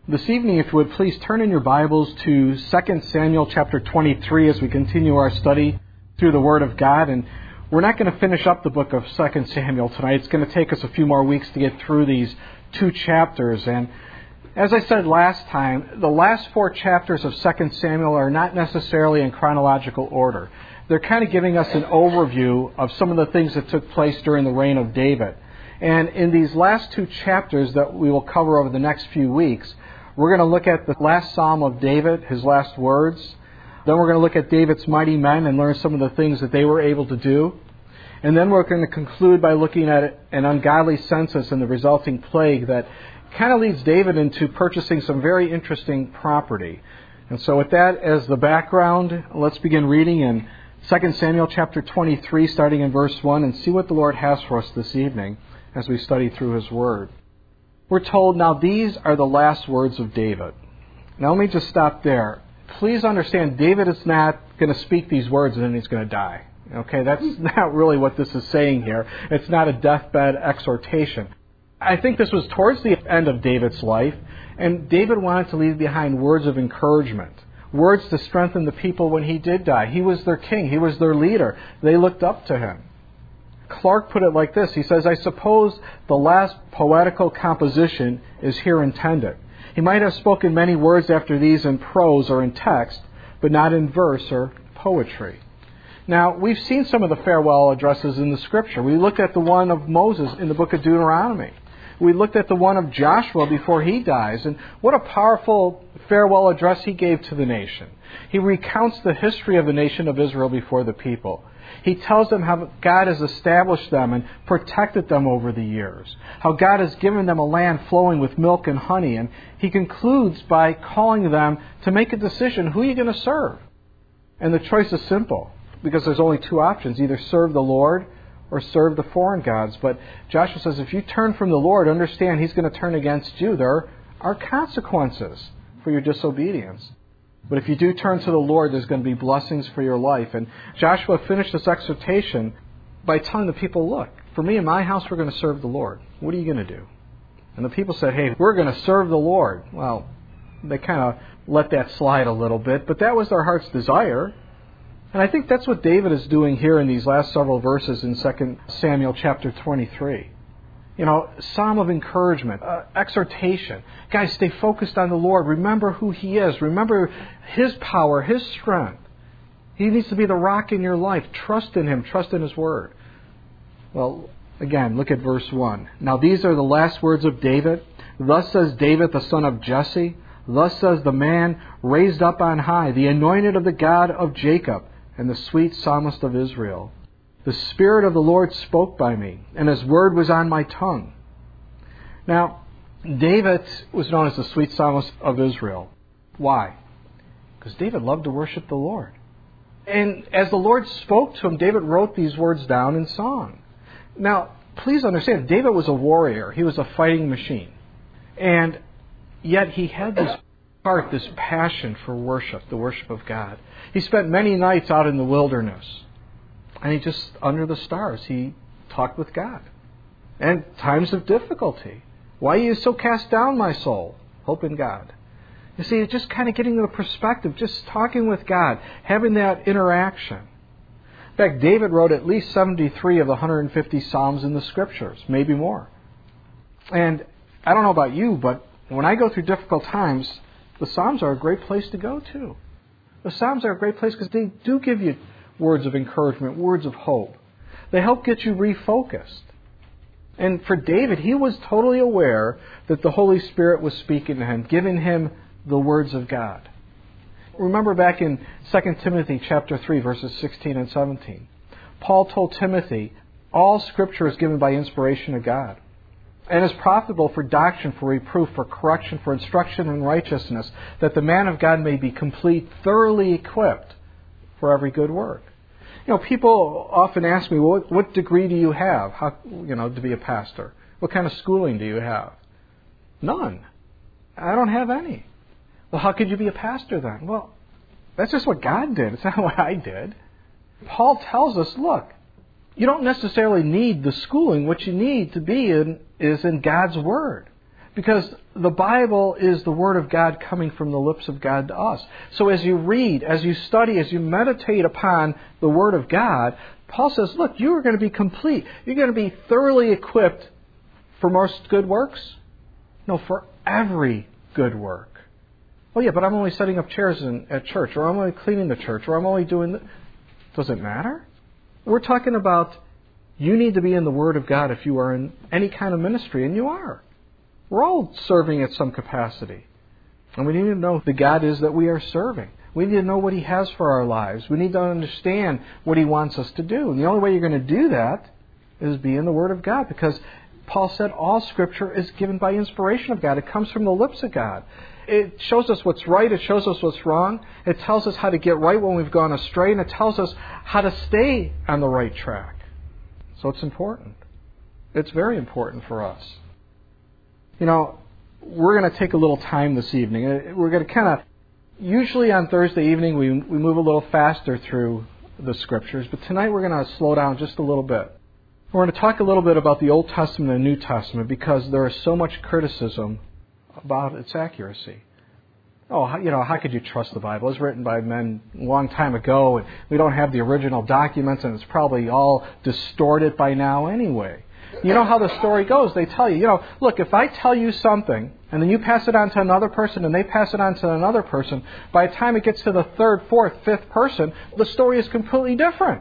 This evening, if you would please turn in your Bibles to 2 Samuel chapter 23 as we continue our study through the Word of God. And we're not going to finish up the book of 2 Samuel tonight. It's going to take us a few more weeks to get through these two chapters. And as I said last time, the last four chapters of 2 Samuel are not necessarily in chronological order. They're kind of giving us an overview of some of the things that took place during the reign of David. And in these last two chapters that we will cover over the next few weeks, we're going to look at the last Psalm of David, his last words. Then we're going to look at David's mighty men and learn some of the things that they were able to do. And then we're going to conclude by looking at an ungodly census and the resulting plague that kind of leads David into purchasing some very interesting property. And so with that as the background, let's begin reading in 2 Samuel chapter 23, starting in verse 1, and see what the Lord has for us this evening as we study through His Word. We're told, now these are the last words of David. Now let me just stop there. Please understand, David is not going to speak these words and then he's going to die. Okay, that's not really what this is saying here. It's not a deathbed exhortation. I think this was towards the end of David's life, and David wanted to leave behind words of encouragement, words to strengthen the people when he did die. He was their king. He was their leader. They looked up to him. Clark put it like this. He says, I suppose the last poetical composition is here intended. He might have spoken many words after these in prose or in text, but not in verse or poetry. Now, we've seen some of the farewell addresses in the Scripture. We looked at the one of Moses in the book of Deuteronomy. We looked at the one of Joshua before he dies, and what a powerful farewell address he gave to the nation. He recounts the history of the nation of Israel before the people. He tells them how God has established them and protected them over the years, how God has given them a land flowing with milk and honey, and he concludes by calling them to make a decision, who are you going to serve? And the choice is simple, because there's only two options, either serve the Lord or serve the foreign gods. But Joshua says, if you turn from the Lord, understand He's going to turn against you. There are consequences for your disobedience. But if you do turn to the Lord, there's going to be blessings for your life. And Joshua finished this exhortation by telling the people, look, for me and my house, we're going to serve the Lord. What are you going to do? And the people said, hey, we're going to serve the Lord. Well, they kind of let that slide a little bit, but that was their heart's desire. And I think that's what David is doing here in these last several verses in 2 Samuel chapter 23. You know, psalm of encouragement, exhortation. Guys, stay focused on the Lord. Remember who He is. Remember His power, His strength. He needs to be the rock in your life. Trust in Him. Trust in His Word. Well, again, look at verse 1. Now these are the last words of David. Thus says David, the son of Jesse. Thus says the man raised up on high, the anointed of the God of Jacob, and the sweet psalmist of Israel. The Spirit of the Lord spoke by me, and His word was on my tongue. Now, David was known as the sweet psalmist of Israel. Why? Because David loved to worship the Lord. And as the Lord spoke to him, David wrote these words down in song. Now, please understand, David was a warrior. He was a fighting machine. And yet he had this heart, this passion for worship, the worship of God. He spent many nights out in the wilderness. And he just, under the stars, he talked with God. And times of difficulty. Why are you so cast down, my soul? Hope in God. You see, just kind of getting the perspective, just talking with God, having that interaction. In fact, David wrote at least 73 of the 150 Psalms in the Scriptures, maybe more. And I don't know about you, but when I go through difficult times, the Psalms are a great place to go to. The Psalms are a great place because they do give you words of encouragement, words of hope. They help get you refocused. And for David, he was totally aware that the Holy Spirit was speaking to him, giving him the words of God. Remember back in 2 Timothy chapter 3, verses 16 and 17. Paul told Timothy, all Scripture is given by inspiration of God, and is profitable for doctrine, for reproof, for correction, for instruction in righteousness, that the man of God may be complete, thoroughly equipped for every good work. You know, people often ask me, well, what degree do you have? How, to be a pastor? What kind of schooling do you have? None. I don't have any. Well, how could you be a pastor then? Well, that's just what God did. It's not what I did. Paul tells us, look, you don't necessarily need the schooling. What you need to be in is in God's Word. Because the Bible is the Word of God coming from the lips of God to us. So as you read, as you study, as you meditate upon the Word of God, Paul says, look, you are going to be complete. You're going to be thoroughly equipped for most good works? No, for every good work. Oh yeah, but I'm only setting up chairs at church, or I'm only cleaning the church, or I'm only doing... Does it matter? We're talking about you need to be in the Word of God if you are in any kind of ministry, and you are. We're all serving at some capacity. And we need to know who the God is that we are serving. We need to know what He has for our lives. We need to understand what He wants us to do. And the only way you're going to do that is be in the Word of God. Because Paul said all Scripture is given by inspiration of God. It comes from the lips of God. It shows us what's right. It shows us what's wrong. It tells us how to get right when we've gone astray. And it tells us how to stay on the right track. So it's important. It's very important for us. You know, we're going to take a little time this evening. We're going to kind of, usually on Thursday evening, we move a little faster through the Scriptures. But tonight we're going to slow down just a little bit. We're going to talk a little bit about the Old Testament and the New Testament because there is so much criticism about its accuracy. Oh, how could you trust the Bible? It was written by men a long time ago, and we don't have the original documents, and it's probably all distorted by now anyway. You know how the story goes. They tell you, look, if I tell you something, and then you pass it on to another person, and they pass it on to another person, by the time it gets to the third, fourth, fifth person, the story is completely different.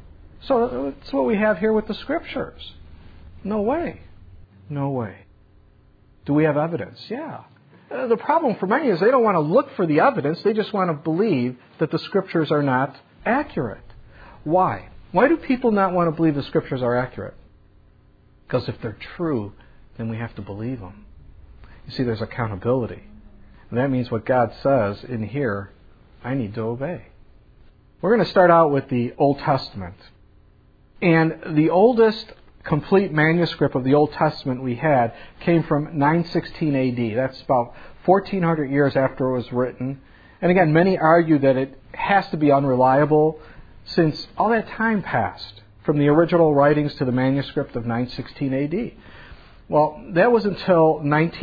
So that's what we have here with the Scriptures. No way. No way. Do we have evidence? Yeah. The problem for many is they don't want to look for the evidence. They just want to believe that the Scriptures are not accurate. Why? Why do people not want to believe the Scriptures are accurate? Because if they're true, then we have to believe them. You see, there's accountability. And that means what God says in here, I need to obey. We're going to start out with the Old Testament. And the oldest complete manuscript of the Old Testament we had came from 916 AD. That's about 1,400 years after it was written. And again, many argue that it has to be unreliable since all that time passed from the original writings to the manuscript of 916 AD. Well, that was until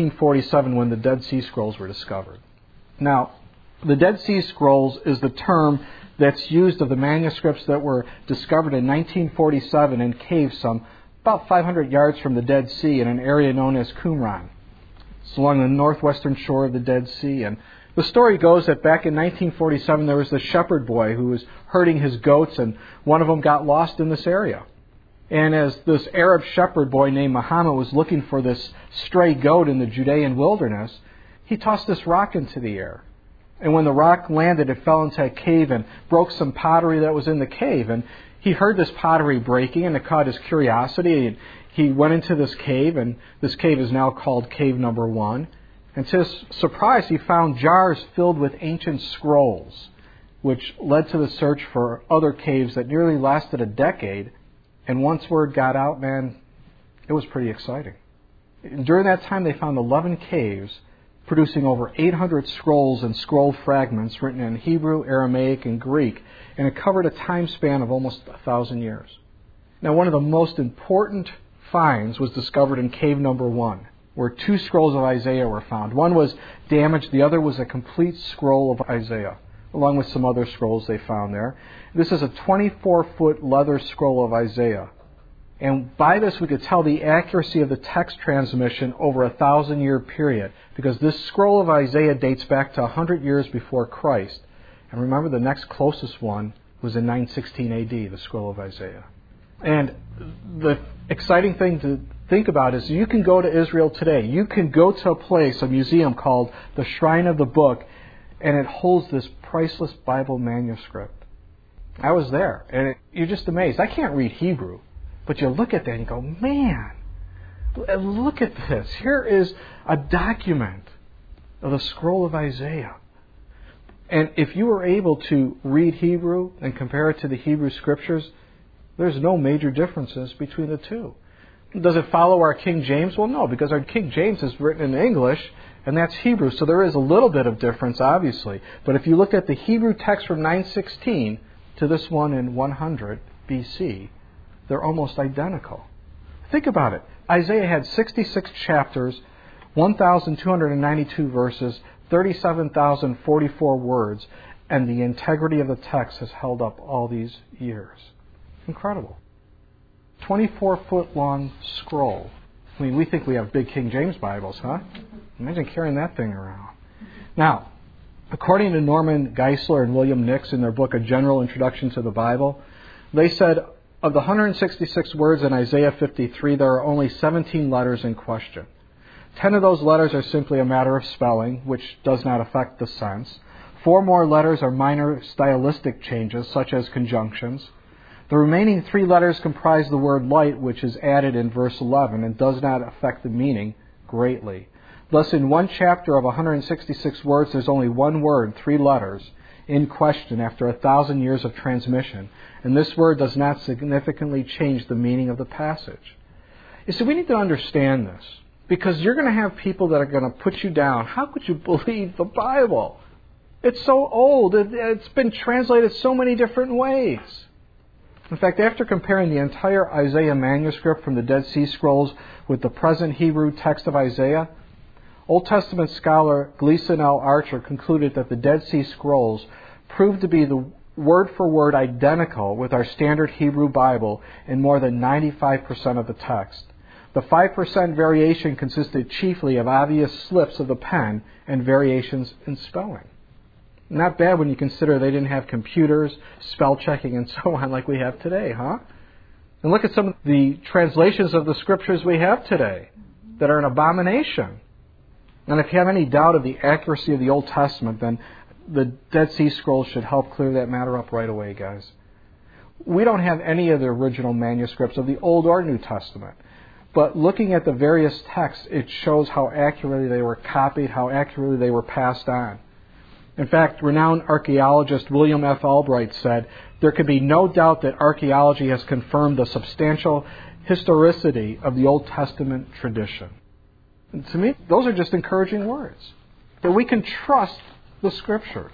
1947 when the Dead Sea Scrolls were discovered. Now, the Dead Sea Scrolls is the term that's used of the manuscripts that were discovered in 1947 in caves some about 500 yards from the Dead Sea in an area known as Qumran. It's along the northwestern shore of the Dead Sea. And the story goes that back in 1947 there was this shepherd boy who was herding his goats, and one of them got lost in this area. And as this Arab shepherd boy named Muhammad was looking for this stray goat in the Judean wilderness, he tossed this rock into the air. And when the rock landed, it fell into a cave and broke some pottery that was in the cave. And he heard this pottery breaking, and it caught his curiosity. And he went into this cave, and this cave is now called Cave Number 1. And to his surprise, he found jars filled with ancient scrolls, which led to the search for other caves that nearly lasted a decade. And once word got out, man, it was pretty exciting. During that time, they found 11 caves producing over 800 scrolls and scroll fragments written in Hebrew, Aramaic, and Greek, and it covered a time span of almost 1,000 years. Now, one of the most important finds was discovered in Cave Number 1, where 2 scrolls of Isaiah were found. One was damaged, the other was a complete scroll of Isaiah, along with some other scrolls they found there. This is a 24-foot leather scroll of Isaiah. And by this we could tell the accuracy of the text transmission over a 1,000-year period, because this scroll of Isaiah dates back to 100 years before Christ. And remember, the next closest one was in 916 AD, the scroll of Isaiah. And the exciting thing to think about is you can go to Israel today. You can go to a place, a museum called the Shrine of the Book, and it holds this priceless Bible manuscript. I was there, and you're just amazed. I can't read Hebrew. But you look at that and you go, man, look at this. Here is a document of the scroll of Isaiah. And if you were able to read Hebrew and compare it to the Hebrew Scriptures, there's no major differences between the two. Does it follow our King James? Well, no, because our King James is written in English, and that's Hebrew. So there is a little bit of difference, obviously. But if you look at the Hebrew text from 916 to this one in 100 BC, they're almost identical. Think about it. Isaiah had 66 chapters 1,292 verses, 37,044 words, and the integrity of the text has held up all these years. Incredible. 24-foot long scroll. I mean, we think we have big King James Bibles, huh? Imagine carrying that thing around. Now, according to Norman Geisler and William Nix in their book, A General Introduction to the Bible, they said of the 166 words in Isaiah 53, there are only 17 letters in question. 10 of those letters are simply a matter of spelling, which does not affect the sense. 4 more letters are minor stylistic changes, such as conjunctions. The remaining 3 letters comprise the word light, which is added in verse 11 and does not affect the meaning greatly. Thus, in one chapter of 166 words, there's only one word, 3 letters, in question after 1,000 years of transmission. And this word does not significantly change the meaning of the passage. You see, we need to understand this, because you're going to have people that are going to put you down. How could you believe the Bible? It's so old. It's been translated so many different ways. In fact, after comparing the entire Isaiah manuscript from the Dead Sea Scrolls with the present Hebrew text of Isaiah, Old Testament scholar Gleason L. Archer concluded that the Dead Sea Scrolls proved to be the word-for-word identical with our standard Hebrew Bible in more than 95% of the text. The 5% variation consisted chiefly of obvious slips of the pen and variations in spelling. Not bad when you consider they didn't have computers, spell checking, and so on like we have today, huh? And look at some of the translations of the Scriptures we have today that are an abomination. And if you have any doubt of the accuracy of the Old Testament, then the Dead Sea Scrolls should help clear that matter up right away, guys. We don't have any of the original manuscripts of the Old or New Testament. But looking at the various texts, it shows how accurately they were copied, how accurately they were passed on. In fact, renowned archaeologist William F. Albright said, there can be no doubt that archaeology has confirmed the substantial historicity of the Old Testament tradition. And to me, those are just encouraging words, that we can trust the Scriptures.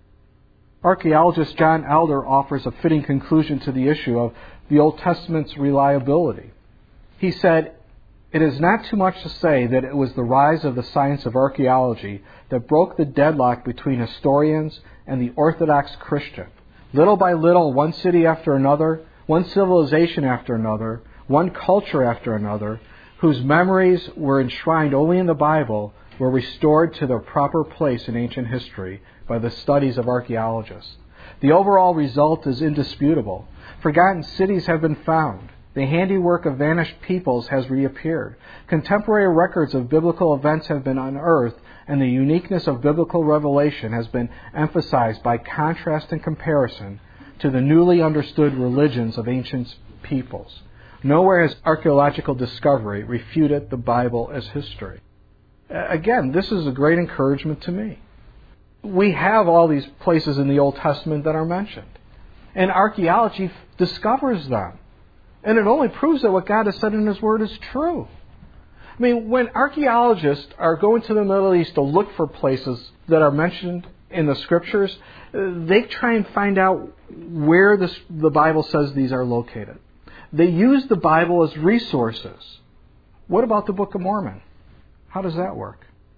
Archaeologist John Elder offers a fitting conclusion to the issue of the Old Testament's reliability. He said, it is not too much to say that it was the rise of the science of archaeology that broke the deadlock between historians and the Orthodox Christian. Little by little, one city after another, one civilization after another, one culture after another, whose memories were enshrined only in the Bible, were restored to their proper place in ancient history by the studies of archaeologists. The overall result is indisputable. Forgotten cities have been found. The handiwork of vanished peoples has reappeared. Contemporary records of biblical events have been unearthed, and the uniqueness of biblical revelation has been emphasized by contrast and comparison to the newly understood religions of ancient peoples. Nowhere has archaeological discovery refuted the Bible as history. Again, this is a great encouragement to me. We have all these places in the Old Testament that are mentioned, and archaeology discovers them. And it only proves that what God has said in His Word is true. I mean, when archaeologists are going to the Middle East to look for places that are mentioned in the Scriptures, they try and find out where the Bible says these are located. They use the Bible as resources. What about the Book of Mormon? How does that work?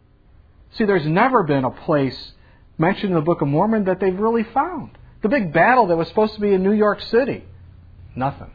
See, there's never been a place mentioned in the Book of Mormon that they've really found. The big battle that was supposed to be in New York City. Nothing.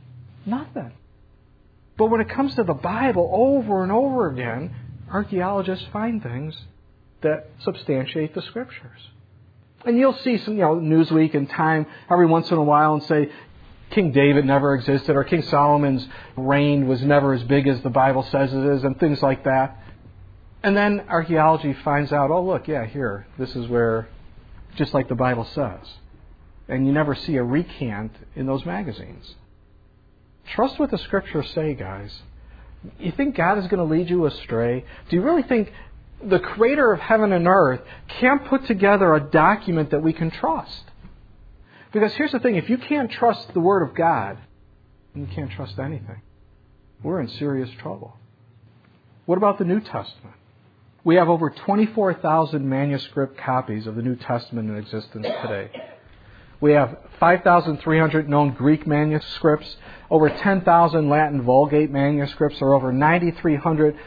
But when it comes to the Bible, over and over again, archaeologists find things that substantiate the Scriptures. And you'll see some, Newsweek and Time every once in a while and say, King David never existed, or King Solomon's reign was never as big as the Bible says it is, and things like that. And then archaeology finds out, here, this is where, just like the Bible says. And you never see a recant in those magazines. Trust what the Scriptures say, guys. You think God is going to lead you astray? Do you really think the Creator of heaven and earth can't put together a document that we can trust? Because here's the thing, if you can't trust the Word of God, then you can't trust anything. We're in serious trouble. What about the New Testament? We have over 24,000 manuscript copies of the New Testament in existence today. We have 5,300 known Greek manuscripts, over 10,000 Latin Vulgate manuscripts, or over 9,300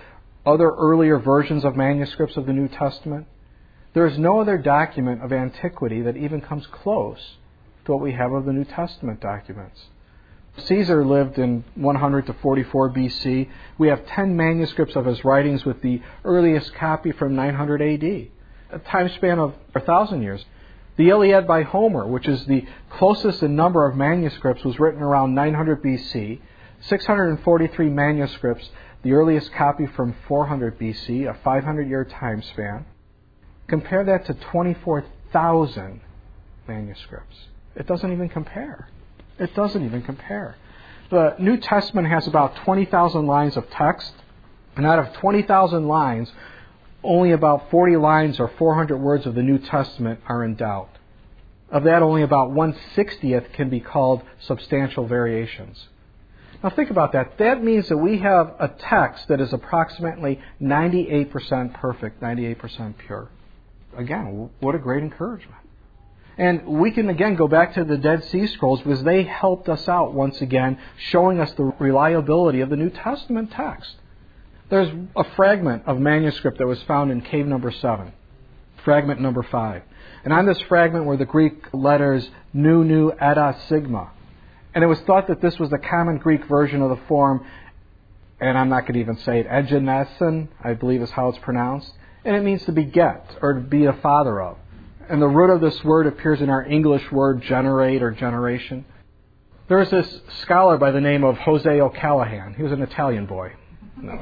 other earlier versions of manuscripts of the New Testament, there is no other document of antiquity that even comes close to what we have of the New Testament documents. Caesar lived in 100 to 44 BC. We have 10 manuscripts of his writings, with the earliest copy from 900 AD, a time span of 1,000 years. The Iliad by Homer, which is the closest in number of manuscripts, was written around 900 BC. 643 manuscripts, the earliest copy from 400 BC, a 500-year time span. Compare that to 24,000 manuscripts. It doesn't even compare. It doesn't even compare. The New Testament has about 20,000 lines of text, and out of 20,000 lines, only about 40 lines or 400 words of the New Testament are in doubt. Of that, only about 1/60th can be called substantial variations. Now think about that. That means that we have a text that is approximately 98% perfect, 98% pure. Again, what a great encouragement. And we can again go back to the Dead Sea Scrolls, because they helped us out once again, showing us the reliability of the New Testament text. There's a fragment of manuscript that was found in cave number 7, fragment number 5. And on this fragment were the Greek letters Nu, Nu, Eta, Sigma. And it was thought that this was the common Greek version of the form, and I'm not going to even say it, egenesin, I believe is how it's pronounced. And it means to beget, or to be a father of. And the root of this word appears in our English word generate or generation. There was this scholar by the name of Jose O'Callaghan. He was an Italian boy. No.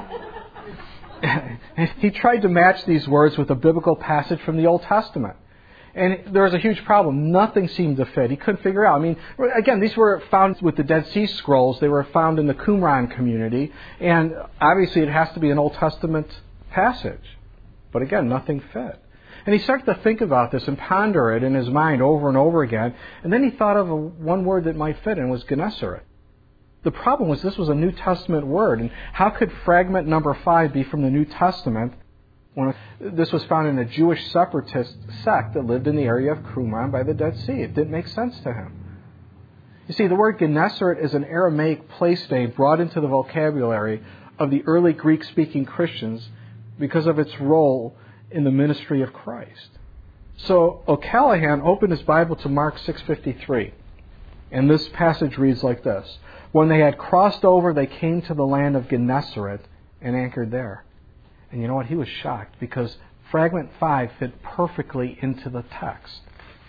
He tried to match these words with a biblical passage from the Old Testament. And there was a huge problem. Nothing seemed to fit. He couldn't figure out. I mean, again, these were found with the Dead Sea Scrolls. They were found in the Qumran community. And obviously it has to be an Old Testament passage. But again, nothing fit. And he started to think about this and ponder it in his mind over and over again. And then he thought of one word that might fit, and it was Gennesaret. The problem was this was a New Testament word. And how could fragment number 5 be from the New Testament when this was found in a Jewish separatist sect that lived in the area of Qumran by the Dead Sea? It didn't make sense to him. You see, the word Gennesaret is an Aramaic place name brought into the vocabulary of the early Greek-speaking Christians because of its role in the ministry of Christ. So O'Callaghan opened his Bible to Mark 6:53. And this passage reads like this. When they had crossed over, they came to the land of Gennesaret and anchored there. And you know what? He was shocked because fragment 5 fit perfectly into the text.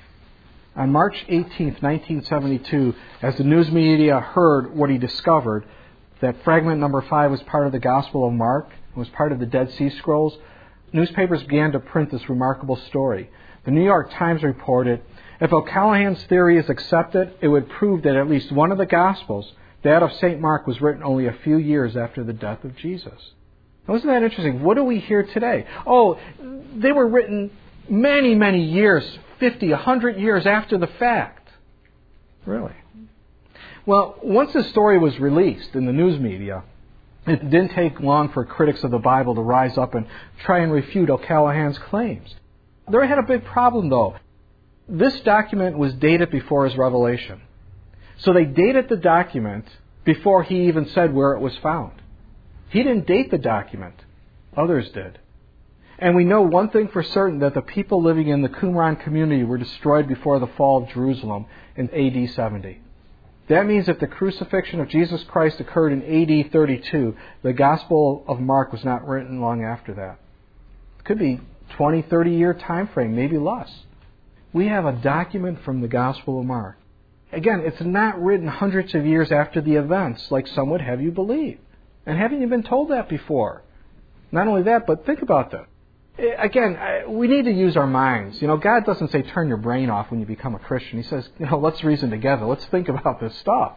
On March 18th, 1972, as the news media heard what he discovered, that fragment number 5 was part of the Gospel of Mark, was part of the Dead Sea Scrolls, newspapers began to print this remarkable story. The New York Times reported, if O'Callaghan's theory is accepted, it would prove that at least one of the Gospels, that of St. Mark, was written only a few years after the death of Jesus. Now, isn't that interesting? What do we hear today? Oh, they were written many, many years, 50, 100 years after the fact. Really? Well, once the story was released in the news media, it didn't take long for critics of the Bible to rise up and try and refute O'Callaghan's claims. They had a big problem, though. This document was dated before his revelation. So they dated the document before he even said where it was found. He didn't date the document. Others did. And we know one thing for certain, that the people living in the Qumran community were destroyed before the fall of Jerusalem in AD 70. That means if the crucifixion of Jesus Christ occurred in AD 32, the Gospel of Mark was not written long after that. It could be 20, 30-year time frame, maybe less. We have a document from the Gospel of Mark. Again, it's not written hundreds of years after the events, like some would have you believe. And haven't you been told that before? Not only that, but think about that. Again, we need to use our minds. You know, God doesn't say turn your brain off when you become a Christian. He says, let's reason together. Let's think about this stuff.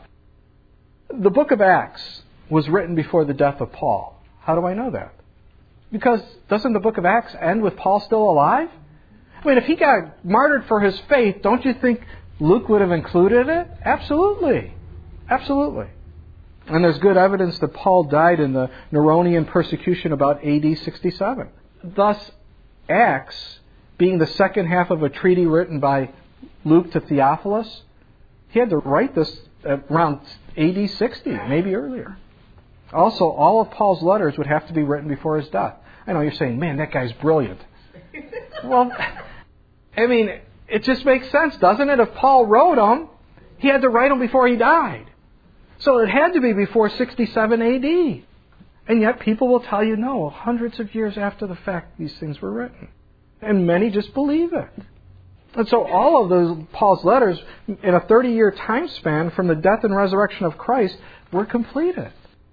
The book of Acts was written before the death of Paul. How do I know that? Because doesn't the book of Acts end with Paul still alive? I mean, if he got martyred for his faith, don't you think Luke would have included it? Absolutely. Absolutely. And there's good evidence that Paul died in the Neronian persecution about AD 67. Thus, Acts, being the second half of a treaty written by Luke to Theophilus, he had to write this around AD 60, maybe earlier. Also, all of Paul's letters would have to be written before his death. I know you're saying, man, that guy's brilliant. Well, I mean, it just makes sense, doesn't it? If Paul wrote them, he had to write them before he died. So it had to be before 67 AD. And yet people will tell you, no, hundreds of years after the fact these things were written. And many just believe it. And so all of those Paul's letters, in a 30-year time span from the death and resurrection of Christ, were completed.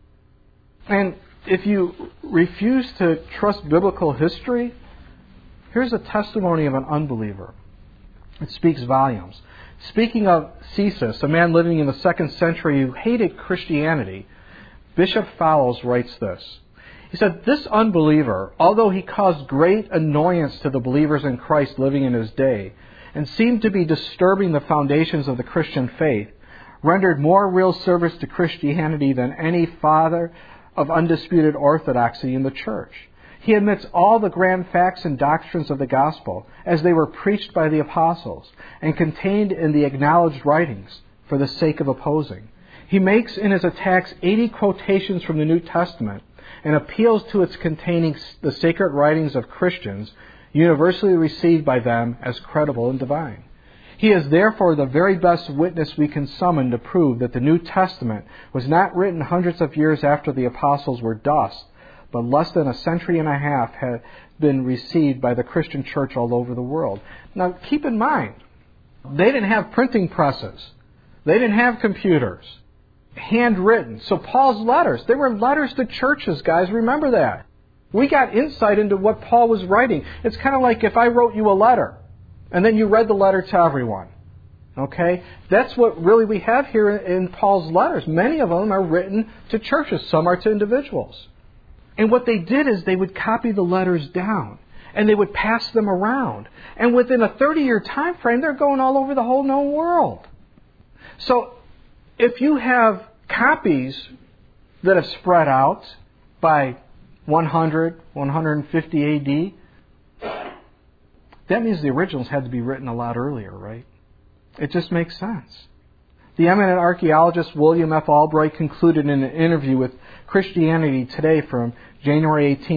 And if you refuse to trust biblical history, here's a testimony of an unbeliever. It speaks volumes. Speaking of Cesus, a man living in the 2nd century who hated Christianity, Bishop Fowles writes this. He said, "This unbeliever, although he caused great annoyance to the believers in Christ living in his day, and seemed to be disturbing the foundations of the Christian faith, rendered more real service to Christianity than any father of undisputed orthodoxy in the church. He admits all the grand facts and doctrines of the gospel as they were preached by the apostles and contained in the acknowledged writings for the sake of opposing. He makes in his attacks 80 quotations from the New Testament and appeals to its containing the sacred writings of Christians, universally received by them as credible and divine. He is therefore the very best witness we can summon to prove that the New Testament was not written hundreds of years after the apostles were dust, but less than a century and a half had been received by the Christian church all over the world." Now keep in mind, they didn't have printing presses. They didn't have computers. Handwritten. So Paul's letters, they were letters to churches, guys. Remember that. We got insight into what Paul was writing. It's kind of like if I wrote you a letter, and then you read the letter to everyone. Okay? That's what really we have here in Paul's letters. Many of them are written to churches. Some are to individuals. And what they did is they would copy the letters down, and they would pass them around. And within a 30-year time frame, they're going all over the whole known world. So if you have copies that have spread out by 100, 150 AD, that means the originals had to be written a lot earlier, right? It just makes sense. The eminent archaeologist William F. Albright concluded in an interview with Christianity Today from January 18,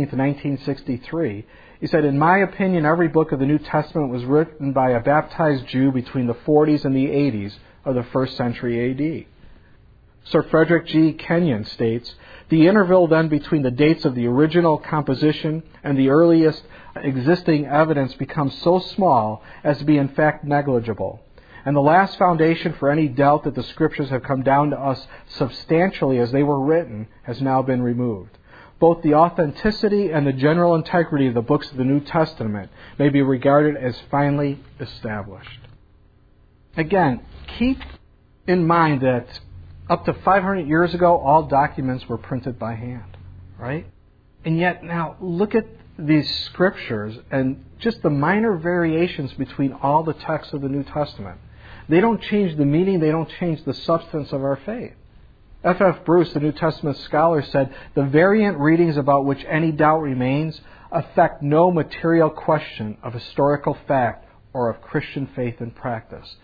1963, he said, "In my opinion, every book of the New Testament was written by a baptized Jew between the 40s and the 80s of the 1st century AD. Sir Frederick G. Kenyon states, "The interval then between the dates of the original composition and the earliest existing evidence becomes so small as to be in fact negligible. And the last foundation for any doubt that the Scriptures have come down to us substantially as they were written has now been removed. Both the authenticity and the general integrity of the books of the New Testament may be regarded as finally established." Again, keep in mind that up to 500 years ago, all documents were printed by hand, right? And yet now, look at these Scriptures and just the minor variations between all the texts of the New Testament. They don't change the meaning, they don't change the substance of our faith. F.F. Bruce, the New Testament scholar, said, "The variant readings about which any doubt remains affect no material question of historical fact or of Christian faith and practice."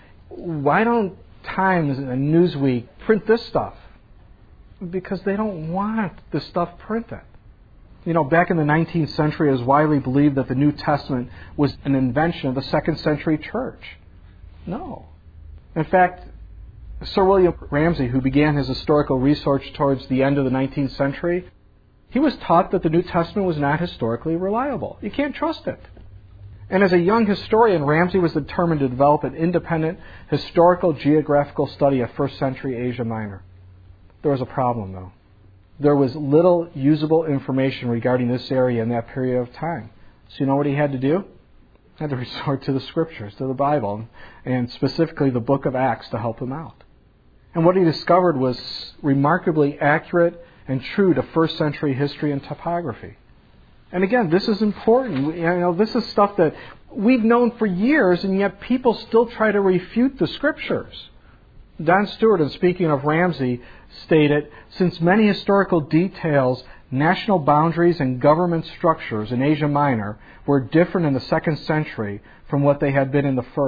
Why don't Times and Newsweek print this stuff? Because they don't want the stuff printed. You know, back in the 19th century, it was widely believed that the New Testament was an invention of the 2nd century church. No. In fact, Sir William Ramsay, who began his historical research towards the end of the 19th century, he was taught that the New Testament was not historically reliable. You can't trust it. And as a young historian, Ramsay was determined to develop an independent historical geographical study of 1st century Asia Minor. There was a problem, though. There was little usable information regarding this area in that period of time. So you know what he had to do? He had to resort to the Scriptures, to the Bible, and specifically the book of Acts to help him out. And what he discovered was remarkably accurate and true to 1st century history and topography. And again, this is important. You know, this is stuff that we've known for years, and yet people still try to refute the Scriptures. Don Stewart, in speaking of Ramsay, stated, "Since many historical details, national boundaries, and government structures in Asia Minor were different in the 2nd century from what they had been in the 1st,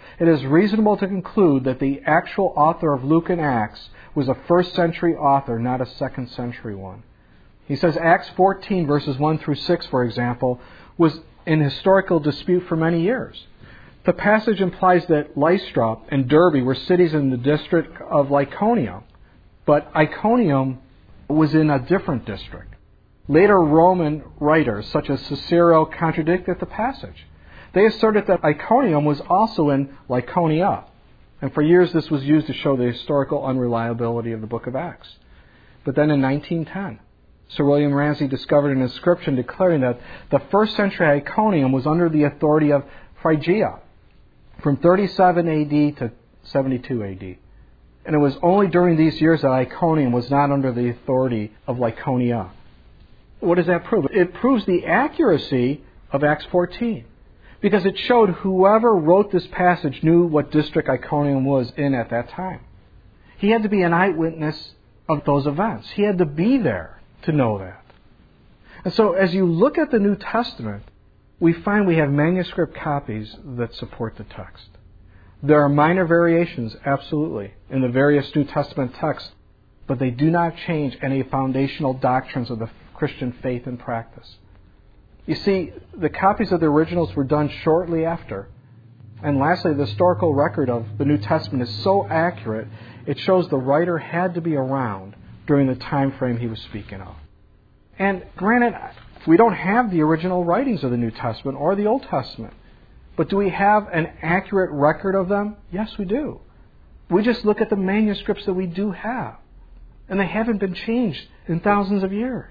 it is reasonable to conclude that the actual author of Luke and Acts was a first century author, not a second century one. He says Acts 14, verses 1 through 6, for example, was in historical dispute for many years. The passage implies that Lystra and Derbe were cities in the district of Lycaonia, but Iconium was in a different district. Later Roman writers, such as Cicero, contradicted the passage. They asserted that Iconium was also in Lycaonia, and for years this was used to show the historical unreliability of the book of Acts. But then in 1910, Sir William Ramsay discovered an inscription declaring that the first century Iconium was under the authority of Phrygia from 37 AD to 72 AD. And it was only during these years that Iconium was not under the authority of Lycaonia. What does that prove? It proves the accuracy of Acts 14. Because it showed whoever wrote this passage knew what district Iconium was in at that time. He had to be an eyewitness of those events. He had to be there to know that. And so as you look at the New Testament, we find we have manuscript copies that support the text. There are minor variations, absolutely, in the various New Testament texts, but they do not change any foundational doctrines of the Christian faith and practice. You see, the copies of the originals were done shortly after. And lastly, the historical record of the New Testament is so accurate, it shows the writer had to be around during the time frame he was speaking of. And granted, we don't have the original writings of the New Testament or the Old Testament. But do we have an accurate record of them? Yes, we do. We just look at the manuscripts that we do have. And they haven't been changed in thousands of years.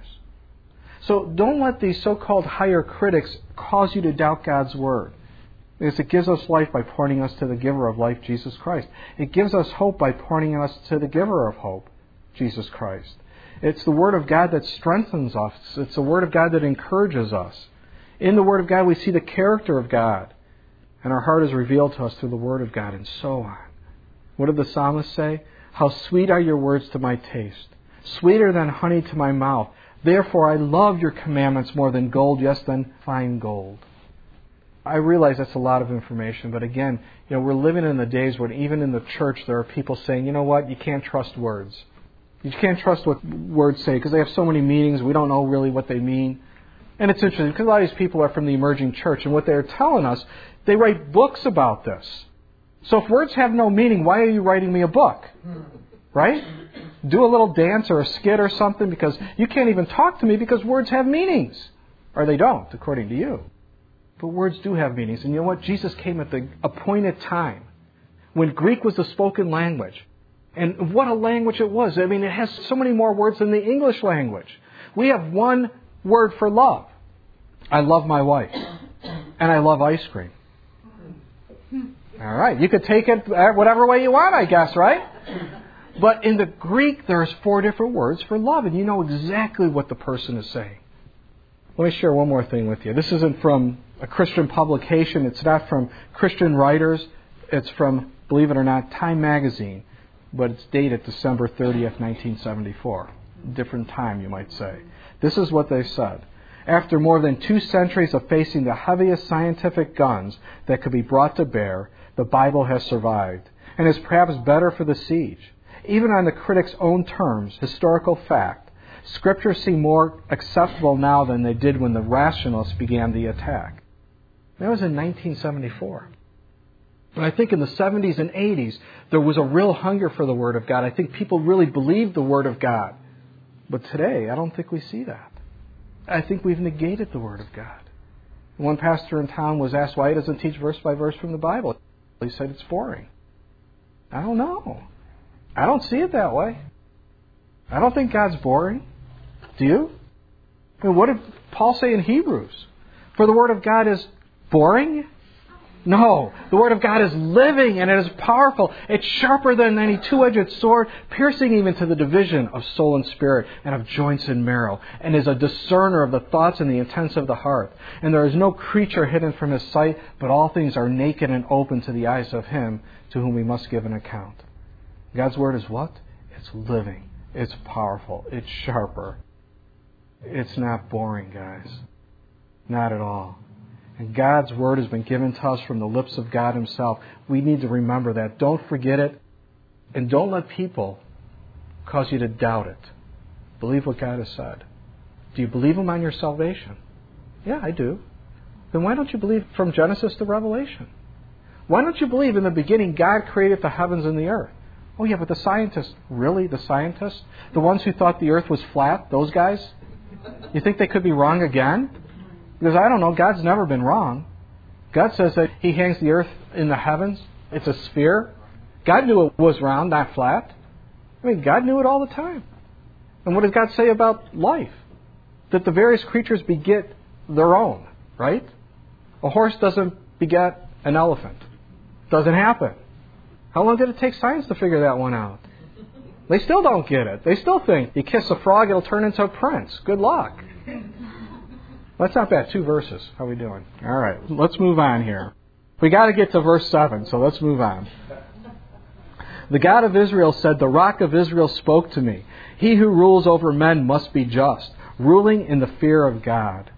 So don't let these so-called higher critics cause you to doubt God's Word. Because it gives us life by pointing us to the giver of life, Jesus Christ. It gives us hope by pointing us to the giver of hope, Jesus Christ. It's the Word of God that strengthens us. It's the Word of God that encourages us. In the Word of God, we see the character of God. And our heart is revealed to us through the Word of God, and so on. What did the psalmist say? How sweet are your words to my taste, sweeter than honey to my mouth. Therefore I love your commandments more than gold, yes, than fine gold. I realize that's a lot of information, but again, we're living in the days when even in the church there are people saying, you know what, you can't trust words. You can't trust what words say because they have so many meanings, we don't know really what they mean. And it's interesting because a lot of these people are from the emerging church, and what they're telling us, they write books about this. So if words have no meaning, why are you writing me a book? Right? Do a little dance or a skit or something because you can't even talk to me because words have meanings. Or they don't, according to you. But words do have meanings. And you know what? Jesus came at the appointed time when Greek was the spoken language. And what a language it was. I mean, it has so many more words than the English language. We have one word for love. I love my wife. And I love ice cream. All right. You could take it whatever way you want, I guess, right? But in the Greek, there's 4 different words for love, and you know exactly what the person is saying. Let me share one more thing with you. This isn't from a Christian publication. It's not from Christian writers. It's from, believe it or not, Time Magazine. But it's dated December 30th, 1974. Different time, you might say. This is what they said. After more than 2 centuries of facing the heaviest scientific guns that could be brought to bear, the Bible has survived, and is perhaps better for the siege. Even on the critic's own terms, historical fact, Scriptures seem more acceptable now than they did when the rationalists began the attack. That was in 1974. But I think in the 70s and 80s, there was a real hunger for the Word of God. I think people really believed the Word of God. But today, I don't think we see that. I think we've negated the Word of God. One pastor in town was asked why he doesn't teach verse by verse from the Bible. He said it's boring. I don't know. I don't see it that way. I don't think God's boring. Do you? I mean, what did Paul say in Hebrews? For the Word of God is boring? No. The Word of God is living and it is powerful. It's sharper than any 2-edged sword, piercing even to the division of soul and spirit and of joints and marrow, and is a discerner of the thoughts and the intents of the heart. And there is no creature hidden from His sight, but all things are naked and open to the eyes of Him to whom we must give an account. God's Word is what? It's living. It's powerful. It's sharper. It's not boring, guys. Not at all. And God's Word has been given to us from the lips of God Himself. We need to remember that. Don't forget it. And don't let people cause you to doubt it. Believe what God has said. Do you believe Him on your salvation? Yeah, I do. Then why don't you believe from Genesis to Revelation? Why don't you believe in the beginning God created the heavens and the earth? Oh yeah, but the scientists, really? The scientists? The ones who thought the earth was flat? Those guys? You think they could be wrong again? Because I don't know, God's never been wrong. God says that He hangs the earth in the heavens. It's a sphere. God knew it was round, not flat. I mean, God knew it all the time. And what does God say about life? That the various creatures beget their own, right? A horse doesn't beget an elephant. Doesn't happen. How long did it take science to figure that one out? They still don't get it. They still think you kiss a frog, it'll turn into a prince. Good luck. That's not bad. 2 verses. How are we doing? All right. Let's move on here. We got to get to verse 7, so let's move on. The God of Israel said, "The rock of Israel spoke to me. He who rules over men must be just, ruling in the fear of God."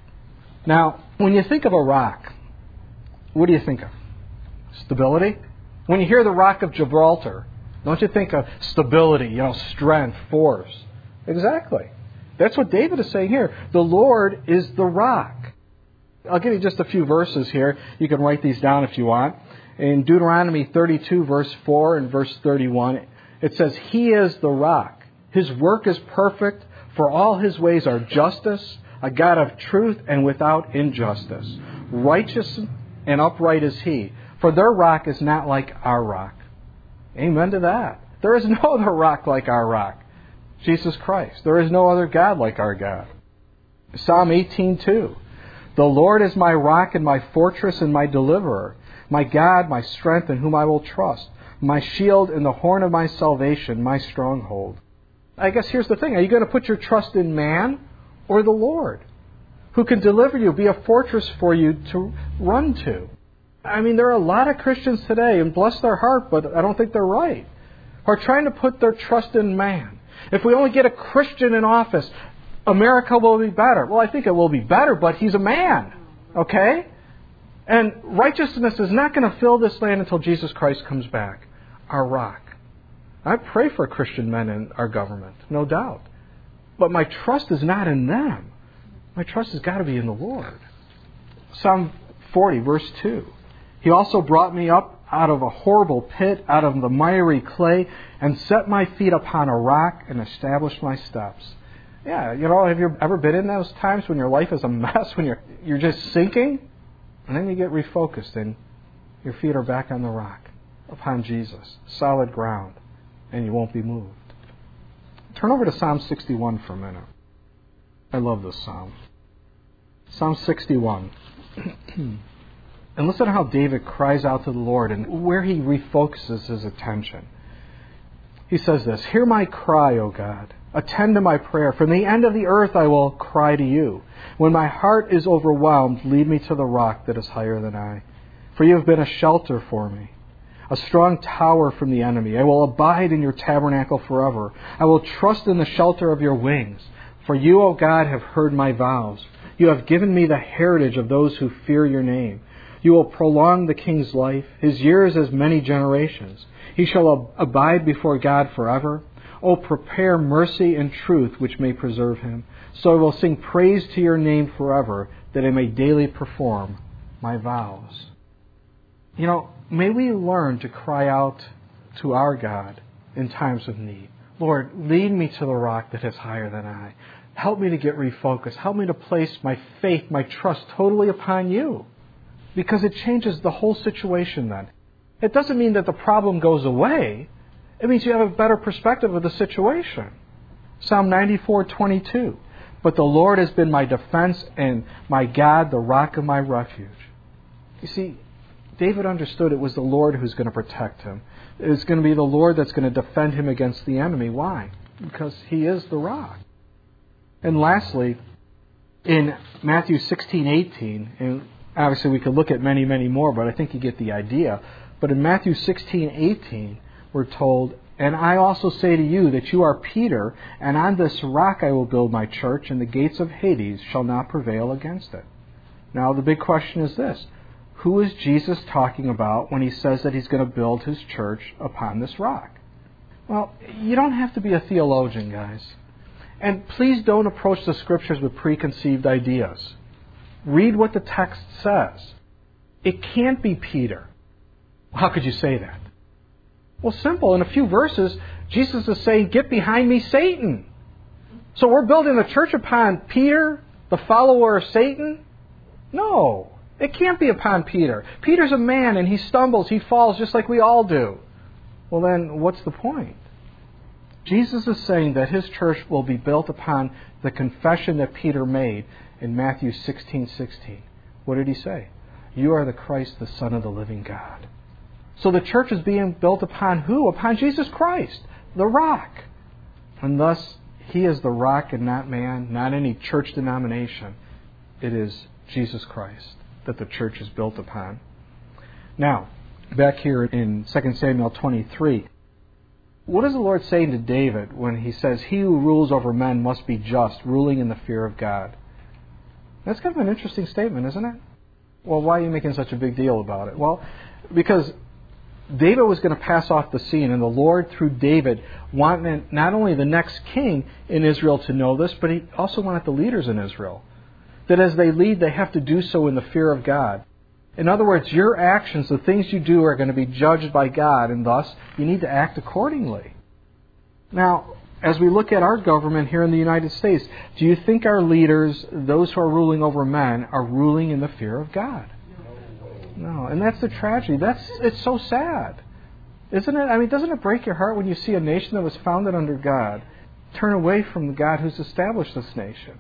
Now, when you think of a rock, what do you think of? Stability? When you hear the rock of Gibraltar, don't you think of stability, strength, force? Exactly. That's what David is saying here. The Lord is the rock. I'll give you just a few verses here. You can write these down if you want. In Deuteronomy 32, verse 4 and verse 31, it says, "He is the rock. His work is perfect, for all His ways are justice, a God of truth and without injustice. Righteous and upright is He, for their rock is not like our rock." Amen to that. There is no other rock like our rock. Jesus Christ. There is no other God like our God. Psalm 18:2. "The Lord is my rock and my fortress and my deliverer, my God, my strength in whom I will trust, my shield and the horn of my salvation, my stronghold." I guess here's the thing. Are you going to put your trust in man or the Lord, who can deliver you, be a fortress for you to run to? I mean, there are a lot of Christians today, and bless their heart, but I don't think they're right, who are trying to put their trust in man. If we only get a Christian in office, America will be better. Well, I think it will be better, but he's a man. Okay? And righteousness is not going to fill this land until Jesus Christ comes back, our rock. I pray for Christian men in our government, no doubt. But my trust is not in them. My trust has got to be in the Lord. Psalm 40, verse 2. "He also brought me up out of a horrible pit, out of the miry clay, and set my feet upon a rock and established my steps." Yeah, have you ever been in those times when your life is a mess, when you're just sinking? And then you get refocused and your feet are back on the rock, upon Jesus, solid ground, and you won't be moved. Turn over to Psalm 61 for a minute. I love this psalm. Psalm 61. And listen to how David cries out to the Lord and where he refocuses his attention. He says this, "Hear my cry, O God. Attend to my prayer. From the end of the earth I will cry to you. When my heart is overwhelmed, lead me to the rock that is higher than I. For you have been a shelter for me, a strong tower from the enemy. I will abide in your tabernacle forever. I will trust in the shelter of your wings. For you, O God, have heard my vows. You have given me the heritage of those who fear your name. You will prolong the king's life, his years as many generations. He shall abide before God forever. Oh, prepare mercy and truth which may preserve him. So I will sing praise to your name forever, that I may daily perform my vows." May we learn to cry out to our God in times of need. Lord, lead me to the rock that is higher than I. Help me to get refocused. Help me to place my faith, my trust totally upon you. Because it changes the whole situation then. It doesn't mean that the problem goes away. It means you have a better perspective of the situation. Psalm 94:22. "But the Lord has been my defense and my God, the rock of my refuge." You see, David understood it was the Lord who's going to protect him. It's going to be the Lord that's going to defend him against the enemy. Why? Because He is the rock. And lastly, in Matthew 16:18, and obviously we could look at many, many more, but I think you get the idea. But in Matthew 16:18, we're told, "And I also say to you that you are Peter, and on this rock I will build my church, and the gates of Hades shall not prevail against it." Now, the big question is this. Who is Jesus talking about when he says that he's going to build his church upon this rock? Well, you don't have to be a theologian, guys. And please don't approach the Scriptures with preconceived ideas. Read what the text says. It can't be Peter. How could you say that? Well, simple. In a few verses, Jesus is saying, "Get behind me, Satan." So we're building the church upon Peter, the follower of Satan? No, it can't be upon Peter. Peter's a man and he stumbles, he falls just like we all do. Well then, what's the point? Jesus is saying that his church will be built upon the confession that Peter made in Matthew 16:16. What did he say? "You are the Christ, the Son of the living God." So the church is being built upon who? Upon Jesus Christ, the rock. And thus, he is the rock and not man, not any church denomination. It is Jesus Christ that the church is built upon. Now, back here in 2 Samuel 23, what is the Lord saying to David when he says, "He who rules over men must be just, ruling in the fear of God"? That's kind of an interesting statement, isn't it? Well, why are you making such a big deal about it? Well, because David was going to pass off the scene, and the Lord, through David, wanted not only the next king in Israel to know this, but he also wanted the leaders in Israel. That as they lead, they have to do so in the fear of God. In other words, your actions, the things you do, are going to be judged by God, and thus you need to act accordingly. Now, as we look at our government here in the United States, do you think our leaders, those who are ruling over men, are ruling in the fear of God? No, and that's the tragedy. It's so sad. Isn't it? I mean, doesn't it break your heart when you see a nation that was founded under God turn away from the God who's established this nation?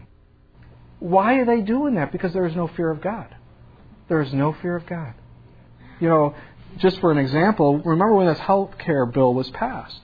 Why are they doing that? Because there is no fear of God. There is no fear of God. You know, just for an example, remember when this health care bill was passed?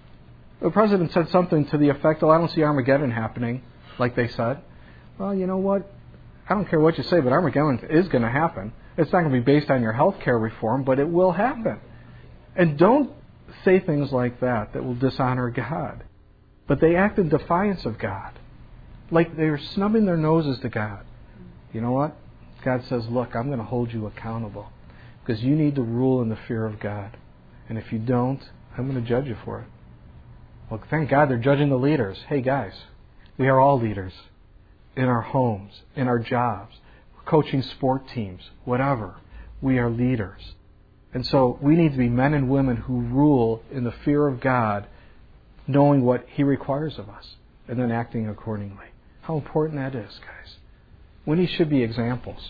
The president said something to the effect, "Oh, I don't see Armageddon happening," like they said. Well, you know what? I don't care what you say, but Armageddon is going to happen. It's not going to be based on your health care reform, but it will happen. And don't say things like that will dishonor God. But they act in defiance of God. Like they're snubbing their noses to God. You know what? God says, "Look, I'm going to hold you accountable because you need to rule in the fear of God. And if you don't, I'm going to judge you for it." Well, thank God they're judging the leaders. Hey guys, we are all leaders in our homes, in our jobs, coaching sport teams, whatever. We are leaders. And so we need to be men and women who rule in the fear of God, knowing what He requires of us, and then acting accordingly. How important that is, guys. When He should be examples.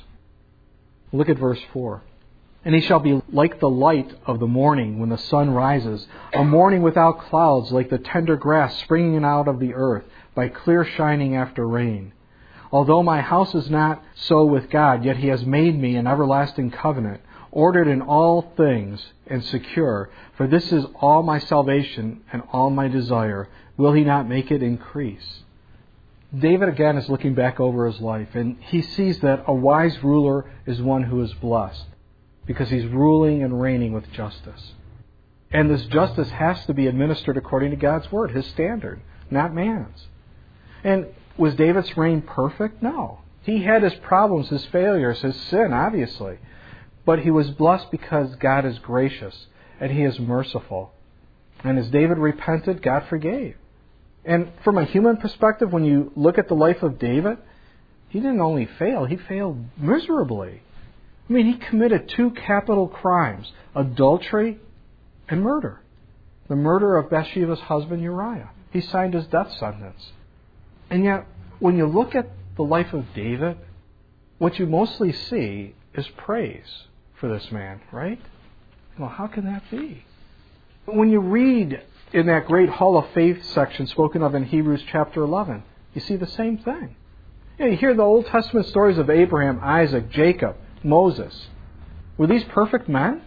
Look at verse 4. "And he shall be like the light of the morning when the sun rises, a morning without clouds, like the tender grass springing out of the earth by clear shining after rain. Although my house is not so with God, yet He has made me an everlasting covenant, ordered in all things and secure. For this is all my salvation and all my desire. Will He not make it increase?" David again is looking back over his life, and he sees that a wise ruler is one who is blessed, because he's ruling and reigning with justice. And this justice has to be administered according to God's Word, His standard, not man's. And was David's reign perfect? No. He had his problems, his failures, his sin, obviously. But he was blessed because God is gracious and He is merciful. And as David repented, God forgave. And from a human perspective, when you look at the life of David, he didn't only fail, he failed miserably. I mean, he committed 2 capital crimes, adultery and murder. The murder of Bathsheba's husband Uriah. He signed his death sentence. And yet, when you look at the life of David, what you mostly see is praise for this man, right? Well, how can that be? When you read in that great Hall of Faith section spoken of in Hebrews chapter 11, you see the same thing. You hear the Old Testament stories of Abraham, Isaac, Jacob, Moses. Were these perfect men?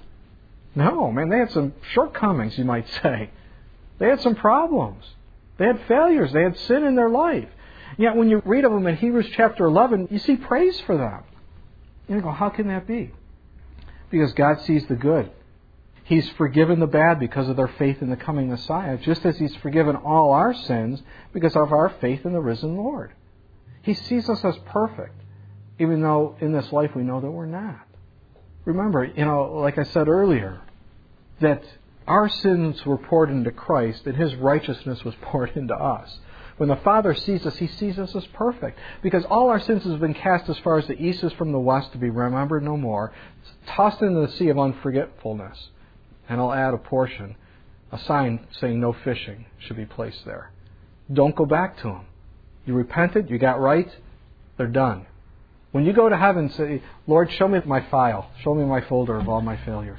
No, man, they had some shortcomings, you might say. They had some problems. They had failures. They had sin in their life. Yet when you read of them in Hebrews chapter 11, you see praise for them. You go, how can that be? Because God sees the good. He's forgiven the bad because of their faith in the coming Messiah, just as He's forgiven all our sins because of our faith in the risen Lord. He sees us as perfect. even though in this life we know that we're not. Remember, like I said earlier, that our sins were poured into Christ and His righteousness was poured into us. When the Father sees us, He sees us as perfect. Because all our sins have been cast as far as the east is from the west, to be remembered no more. It's tossed into the sea of unforgetfulness. And I'll add a portion, a sign saying no fishing should be placed there. Don't go back to Him. You repented, you got right, they're done. When you go to heaven, say, Lord, show me my file. Show me my folder of all my failures.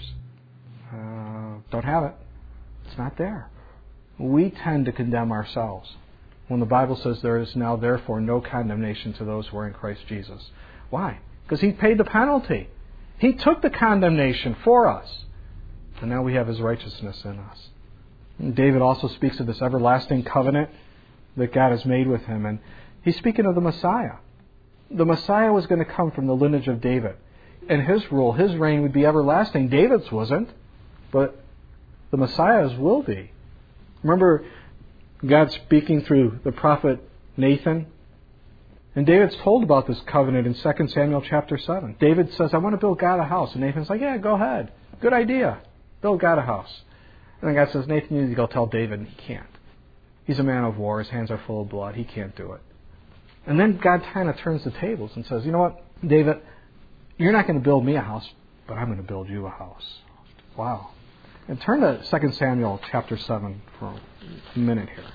Don't have it. It's not there. We tend to condemn ourselves when the Bible says there is now therefore no condemnation to those who are in Christ Jesus. Why? Because He paid the penalty. He took the condemnation for us. And now we have His righteousness in us. And David also speaks of this everlasting covenant that God has made with him. And he's speaking of the Messiah. The Messiah was going to come from the lineage of David. And His rule, His reign would be everlasting. David's wasn't, but the Messiah's will be. Remember God speaking through the prophet Nathan? And David's told about this covenant in 2 Samuel chapter 7. David says, I want to build God a house. And Nathan's like, yeah, go ahead. Good idea. Build God a house. And then God says, Nathan, you need to go tell David. And he can't. He's a man of war. His hands are full of blood. He can't do it. And then God kind of turns the tables and says, you know what, David, you're not going to build me a house, but I'm going to build you a house. Wow. And turn to 2 Samuel chapter 7 for a minute here.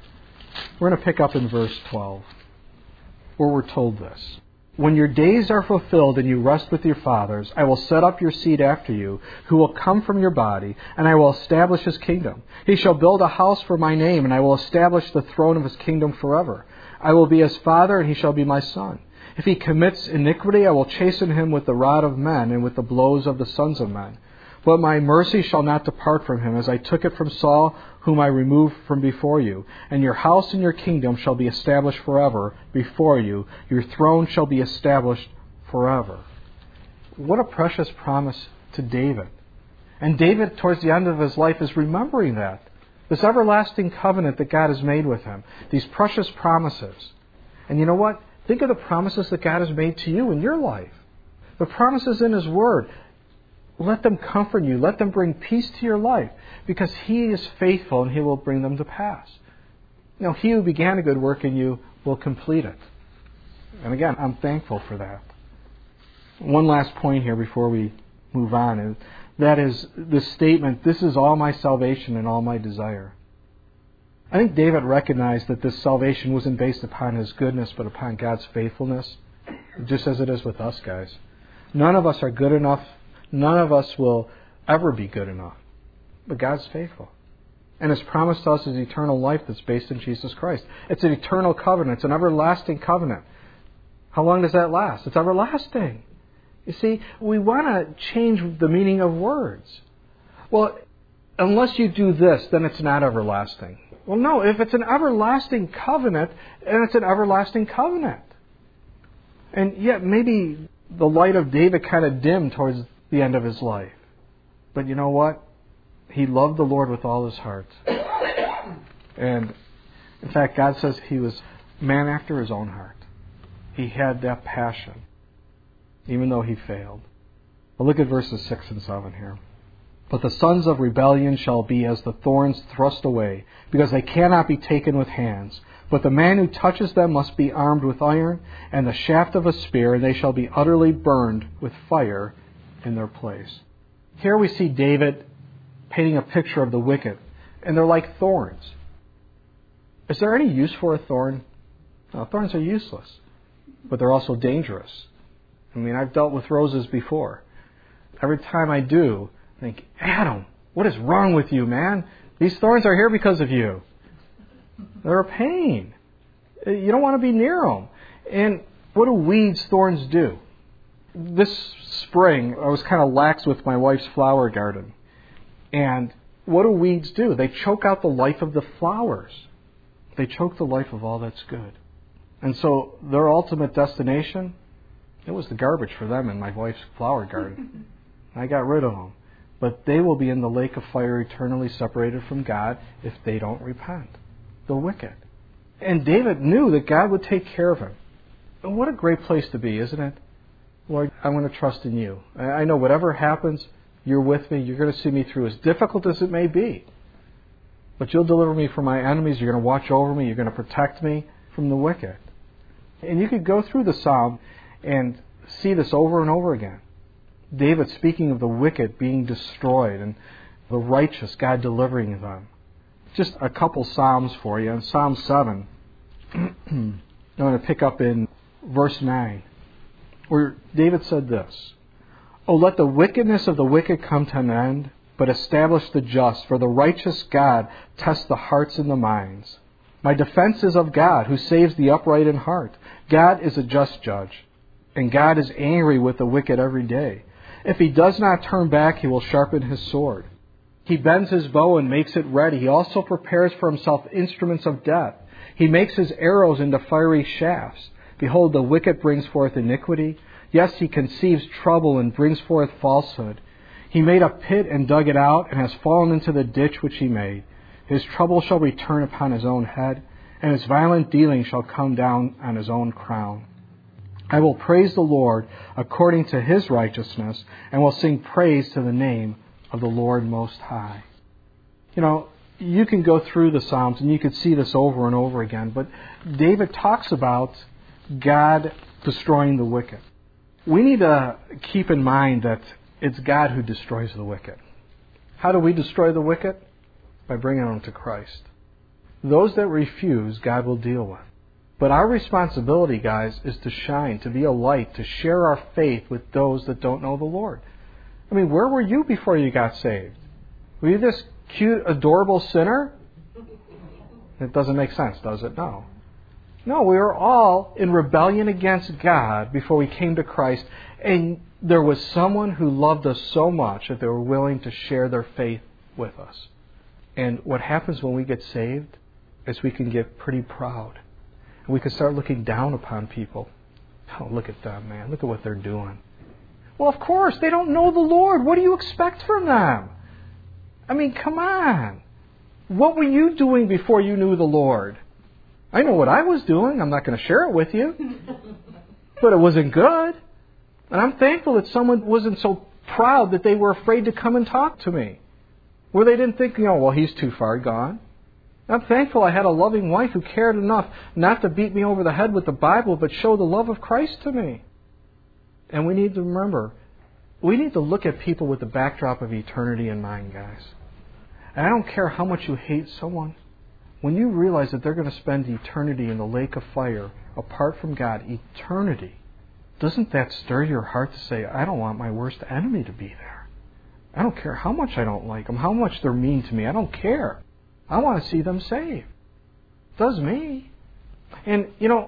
We're going to pick up in verse 12, where we're told this. When your days are fulfilled and you rest with your fathers, I will set up your seed after you, who will come from your body, and I will establish his kingdom. He shall build a house for my name, and I will establish the throne of his kingdom forever. I will be his father, and he shall be my son. If he commits iniquity, I will chasten him with the rod of men and with the blows of the sons of men. But my mercy shall not depart from him, as I took it from Saul, whom I removed from before you. And your house and your kingdom shall be established forever before you. Your throne shall be established forever. What a precious promise to David. And David, towards the end of his life, is remembering that. This everlasting covenant that God has made with him. These precious promises. And you know what? Think of the promises that God has made to you in your life. The promises in His Word. Let them comfort you. Let them bring peace to your life. Because He is faithful and He will bring them to pass. He who began a good work in you will complete it. And again, I'm thankful for that. One last point here before we move on. And that is the statement, this is all my salvation and all my desire. I think David recognized that this salvation wasn't based upon his goodness, but upon God's faithfulness. Just as it is with us, guys. None of us are good enough. None of us will ever be good enough. But God's faithful. And His promise to us is eternal life that's based in Jesus Christ. It's an eternal covenant. It's an everlasting covenant. How long does that last? It's everlasting. You see, we want to change the meaning of words. Well, unless you do this, then it's not everlasting. Well, no, if it's an everlasting covenant, then it's an everlasting covenant. And yet maybe the light of David kind of dimmed towards the end of his life. But you know what? He loved the Lord with all his heart. And in fact, God says he was man after his own heart. He had that passion, even though he failed. Well, look at verses 6 and 7 here. But the sons of rebellion shall be as the thorns thrust away, because they cannot be taken with hands. But the man who touches them must be armed with iron and the shaft of a spear, and they shall be utterly burned with fire in their place. Here we see David painting a picture of the wicked, and they're like thorns. Is there any use for a thorn? No, thorns are useless, but they're also dangerous. I mean, I've dealt with roses before. Every time I do, I think, Adam, what is wrong with you, man? These thorns are here because of you. They're a pain. You don't want to be near them. And what do weeds, thorns do? This spring, I was kind of lax with my wife's flower garden. And what do weeds do? They choke out the life of the flowers. They choke the life of all that's good. And so their ultimate destination, it was the garbage for them in my wife's flower garden. I got rid of them. But they will be in the lake of fire eternally separated from God if they don't repent. The wicked. And David knew that God would take care of him. And what a great place to be, isn't it? Lord, I'm going to trust in you. I know whatever happens, you're with me. You're going to see me through, as difficult as it may be. But you'll deliver me from my enemies. You're going to watch over me. You're going to protect me from the wicked. And you could go through the psalm and see this over and over again. David speaking of the wicked being destroyed and the righteous, God delivering them. Just a couple psalms for you. In Psalm 7, I'm going to pick up in verse 9, where David said this, "O let the wickedness of the wicked come to an end, but establish the just, for the righteous God tests the hearts and the minds. My defense is of God, who saves the upright in heart. God is a just judge, and God is angry with the wicked every day. If he does not turn back, he will sharpen his sword. He bends his bow and makes it ready. He also prepares for himself instruments of death. He makes his arrows into fiery shafts. Behold, the wicked brings forth iniquity. Yes, he conceives trouble and brings forth falsehood. He made a pit and dug it out, and has fallen into the ditch which he made. His trouble shall return upon his own head, and his violent dealing shall come down on his own crown. I will praise the Lord according to his righteousness, and will sing praise to the name of the Lord Most High." You know, you can go through the Psalms and you can see this over and over again, but David talks about God destroying the wicked. We need to keep in mind that it's God who destroys the wicked. How do we destroy the wicked? By bringing them to Christ. Those that refuse, God will deal with. But our responsibility, guys, is to shine, to be a light, to share our faith with those that don't know the Lord. I mean, where were you before you got saved? Were you this cute, adorable sinner? It doesn't make sense, does it? No. No, we were all in rebellion against God before we came to Christ. And there was someone who loved us so much that they were willing to share their faith with us. And what happens when we get saved is we can get pretty proud. And we can start looking down upon people. Oh, look at them, man. Look at what they're doing. Well, of course, they don't know the Lord. What do you expect from them? I mean, come on. What were you doing before you knew the Lord? I know what I was doing. I'm not going to share it with you. But it wasn't good. And I'm thankful that someone wasn't so proud that they were afraid to come and talk to me. Where they didn't think, well, he's too far gone. I'm thankful I had a loving wife who cared enough not to beat me over the head with the Bible, but show the love of Christ to me. And we need to remember, we need to look at people with the backdrop of eternity in mind, guys. And I don't care how much you hate someone. When you realize that they're going to spend eternity in the lake of fire apart from God, eternity, doesn't that stir your heart to say, I don't want my worst enemy to be there? I don't care how much I don't like them, how much they're mean to me. I don't care. I want to see them saved. It does me. And,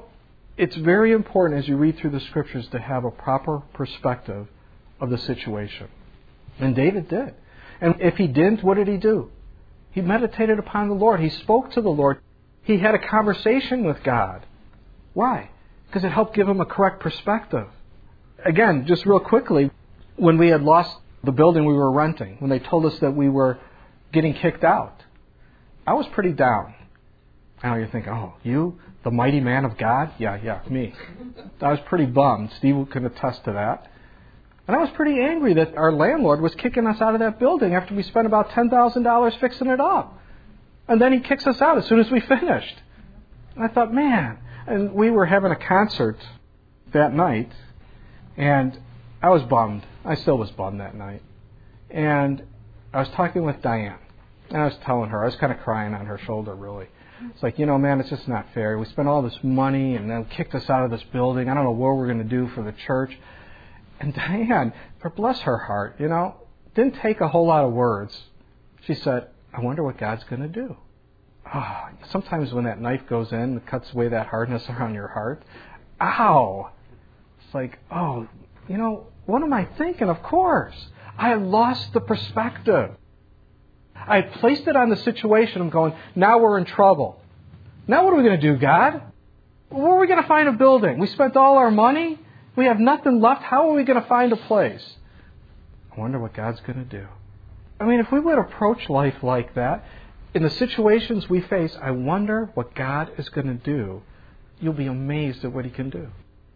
it's very important as you read through the Scriptures to have a proper perspective of the situation. And David did. And if he didn't, what did he do? He meditated upon the Lord. He spoke to the Lord. He had a conversation with God. Why? Because it helped give him a correct perspective. Again, just real quickly, when we had lost the building we were renting, when they told us that we were getting kicked out, I was pretty down. I know you're thinking, you, the mighty man of God? Yeah, me. I was pretty bummed. Steve can attest to that. And I was pretty angry that our landlord was kicking us out of that building after we spent about $10,000 fixing it up. And then he kicks us out as soon as we finished. And I thought, man. And we were having a concert that night, and I was bummed. I still was bummed that night. And I was talking with Diane, and I was telling her, I was kind of crying on her shoulder, really. It's like, man, it's just not fair. We spent all this money, and then kicked us out of this building. I don't know what we're going to do for the church. And Diane, bless her heart, didn't take a whole lot of words. She said, I wonder what God's going to do. Sometimes when that knife goes in, it cuts away that hardness around your heart. Ow! It's like, what am I thinking? Of course. I had lost the perspective. I had placed it on the situation. I'm going, now we're in trouble. Now what are we going to do, God? Where are we going to find a building? We spent all our money. We have nothing left. How are we going to find a place? I wonder what God's going to do. I mean, if we would approach life like that, in the situations we face, I wonder what God is going to do. You'll be amazed at what He can do.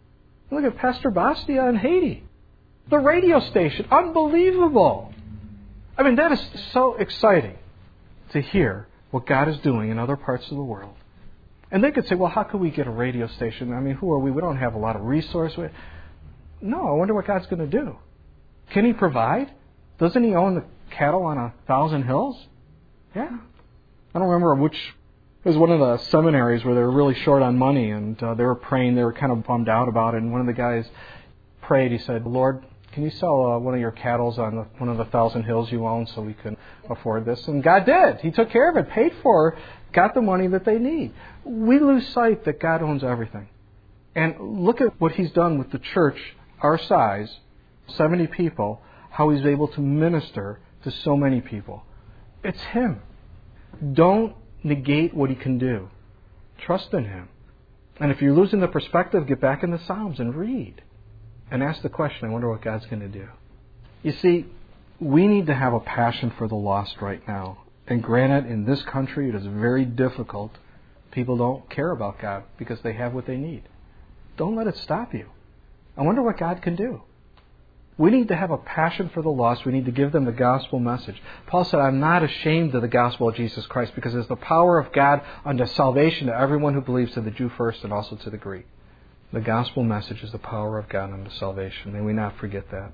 Look at Pastor Bastia in Haiti. The radio station, unbelievable. I mean, that is so exciting to hear what God is doing in other parts of the world. And they could say, well, how could we get a radio station? I mean, who are we? We don't have a lot of resources. No, I wonder what God's going to do. Can He provide? Doesn't He own the cattle on 1,000 hills? Yeah. I don't remember which. It was one of the seminaries where they were really short on money, and they were praying. They were kind of bummed out about it. And one of the guys prayed. He said, Lord, can you sell one of your cattle on one of the 1,000 hills you own so we can afford this? And God did. He took care of it, paid for it, got the money that they need. We lose sight that God owns everything. And look at what He's done with the church, our size, 70 people, how He's able to minister to so many people. It's Him. Don't negate what He can do. Trust in Him. And if you're losing the perspective, get back in the Psalms and read. And ask the question, I wonder what God's going to do. You see, we need to have a passion for the lost right now. And granted, in this country, it is very difficult. People don't care about God because they have what they need. Don't let it stop you. I wonder what God can do. We need to have a passion for the lost. We need to give them the gospel message. Paul said, I'm not ashamed of the gospel of Jesus Christ because it is the power of God unto salvation to everyone who believes, to the Jew first and also to the Greek. The gospel message is the power of God unto salvation. May we not forget that.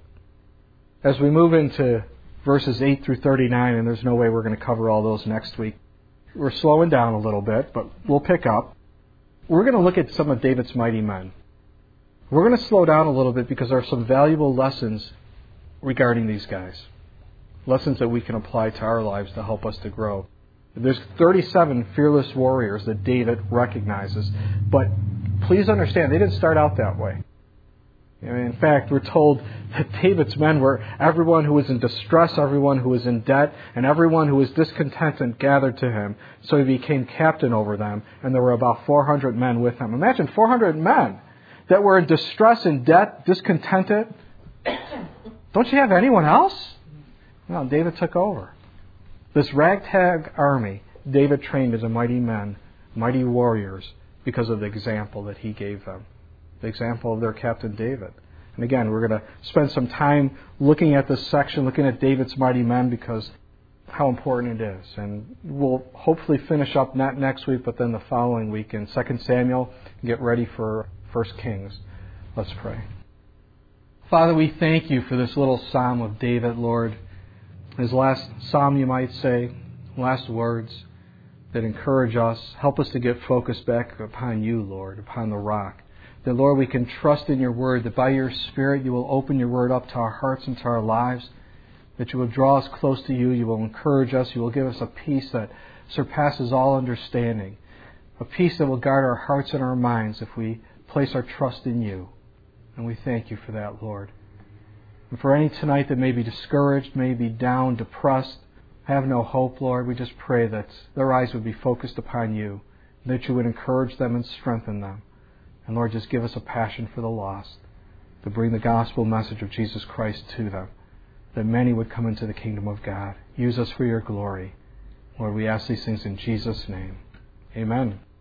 As we move into verses 8 through 39, and there's no way we're going to cover all those next week, we're slowing down a little bit, but we'll pick up. We're going to look at some of David's mighty men. We're going to slow down a little bit because there are some valuable lessons regarding these guys. Lessons that we can apply to our lives to help us to grow. There's 37 fearless warriors that David recognizes, but please understand, they didn't start out that way. In fact, we're told that David's men were everyone who was in distress, everyone who was in debt, and everyone who was discontented gathered to him. So he became captain over them, and there were about 400 men with him. Imagine 400 men that were in distress, in debt, discontented. Don't you have anyone else? No, David took over. This ragtag army, David trained as a mighty men, mighty warriors, because of the example that he gave them. The example of their captain David. And again, we're going to spend some time looking at this section, looking at David's mighty men, because how important it is. And we'll hopefully finish up not next week, but then the following week in 2 Samuel, and get ready for 1 Kings. Let's pray. Father, we thank you for this little psalm of David, Lord. His last psalm, you might say, last words that encourage us. Help us to get focused back upon you, Lord, upon the rock. That, Lord, we can trust in your word, that by your Spirit you will open your word up to our hearts and to our lives, that you will draw us close to you, you will encourage us, you will give us a peace that surpasses all understanding, a peace that will guard our hearts and our minds if we place our trust in you. And we thank you for that, Lord. And for any tonight that may be discouraged, may be down, depressed, have no hope, Lord, we just pray that their eyes would be focused upon you, that you would encourage them and strengthen them. And Lord, just give us a passion for the lost, to bring the gospel message of Jesus Christ to them, that many would come into the kingdom of God. Use us for your glory. Lord, we ask these things in Jesus' name. Amen.